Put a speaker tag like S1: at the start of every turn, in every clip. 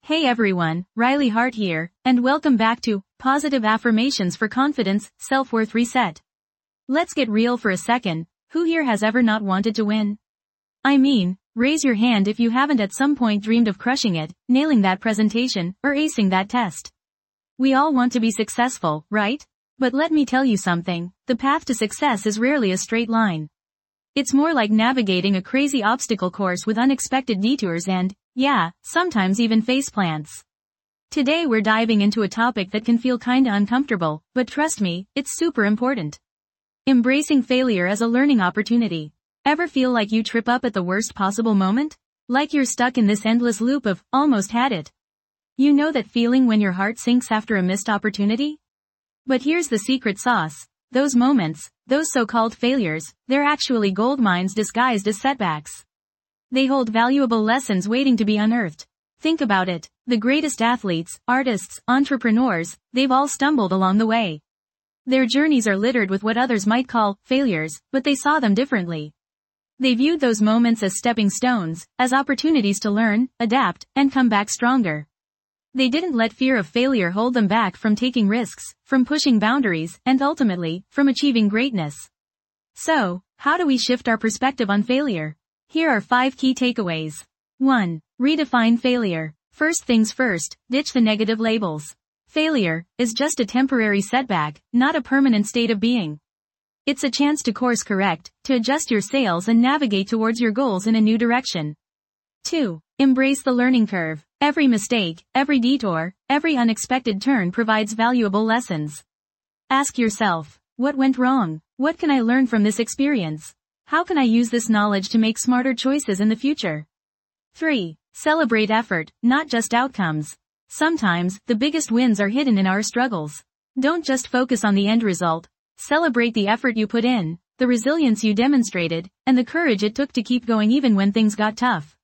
S1: Hey everyone, Riley Hart here, and welcome back to Positive Affirmations for Confidence, Self-Worth Reset. Let's get real for a second. Who here has ever not wanted to win? I mean, raise your hand if you haven't at some point dreamed of crushing it, nailing that presentation, or acing that test. We all want to be successful, right? But let me tell you something, the path to success is rarely a straight line. It's more like navigating a crazy obstacle course with unexpected detours and, yeah, sometimes even faceplants. Today we're diving into a topic that can feel kinda uncomfortable, but trust me, it's super important. Embracing failure as a learning opportunity. Ever feel like you trip up at the worst possible moment? Like you're stuck in this endless loop of, almost had it. You know that feeling when your heart sinks after a missed opportunity? But here's the secret sauce. Those moments, those so-called failures, they're actually gold mines disguised as setbacks. They hold valuable lessons waiting to be unearthed. Think about it. The greatest athletes, artists, entrepreneurs, they've all stumbled along the way. Their journeys are littered with what others might call failures, but they saw them differently. They viewed those moments as stepping stones, as opportunities to learn, adapt, and come back stronger. They didn't let fear of failure hold them back from taking risks, from pushing boundaries, and ultimately, from achieving greatness. So, how do we shift our perspective on failure? Here are 5 key takeaways. 1. Redefine failure. First things first, ditch the negative labels. Failure is just a temporary setback, not a permanent state of being. It's a chance to course correct, to adjust your sails and navigate towards your goals in a new direction. 2. Embrace the learning curve. Every mistake, every detour, every unexpected turn provides valuable lessons. Ask yourself, what went wrong? What can I learn from this experience? How can I use this knowledge to make smarter choices in the future? 3. Celebrate effort, not just outcomes. Sometimes, the biggest wins are hidden in our struggles. Don't just focus on the end result. Celebrate the effort you put in, the resilience you demonstrated, and the courage it took to keep going even when things got tough.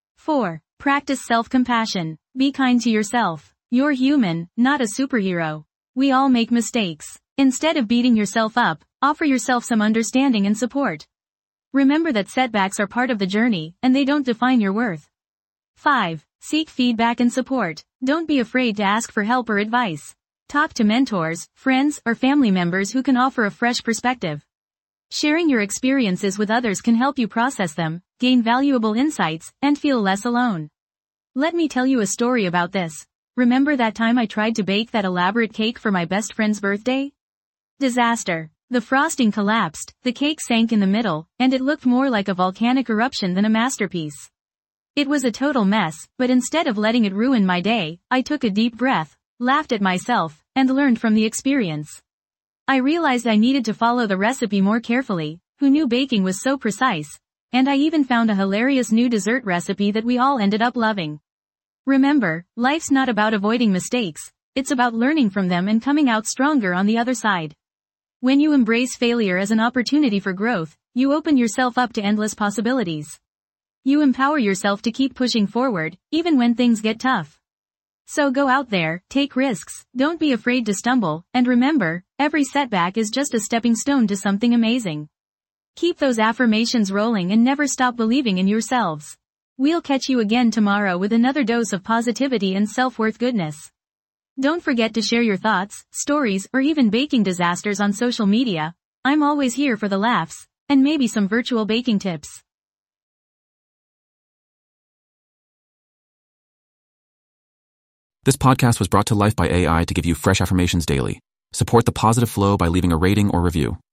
S1: 4. Practice self-compassion. Be kind to yourself. You're human, not a superhero. We all make mistakes. Instead of beating yourself up, offer yourself some understanding and support. Remember that setbacks are part of the journey, and they don't define your worth. 5. Seek feedback and support. Don't be afraid to ask for help or advice. Talk to mentors, friends, or family members who can offer a fresh perspective. Sharing your experiences with others can help you process them, gain valuable insights, and feel less alone. Let me tell you a story about this. Remember that time I tried to bake that elaborate cake for my best friend's birthday? Disaster. The frosting collapsed, the cake sank in the middle, and it looked more like a volcanic eruption than a masterpiece. It was a total mess, but instead of letting it ruin my day, I took a deep breath, laughed at myself, and learned from the experience. I realized I needed to follow the recipe more carefully. Who knew baking was so precise? And I even found a hilarious new dessert recipe that we all ended up loving. Remember, life's not about avoiding mistakes, it's about learning from them and coming out stronger on the other side. When you embrace failure as an opportunity for growth, you open yourself up to endless possibilities. You empower yourself to keep pushing forward, even when things get tough. So go out there, take risks, don't be afraid to stumble, and remember, every setback is just a stepping stone to something amazing. Keep those affirmations rolling and never stop believing in yourselves. We'll catch you again tomorrow with another dose of positivity and self-worth goodness. Don't forget to share your thoughts, stories, or even baking disasters on social media. I'm always here for the laughs, and maybe some virtual baking tips.
S2: This podcast was brought to life by AI to give you fresh affirmations daily. Support the positive flow by leaving a rating or review.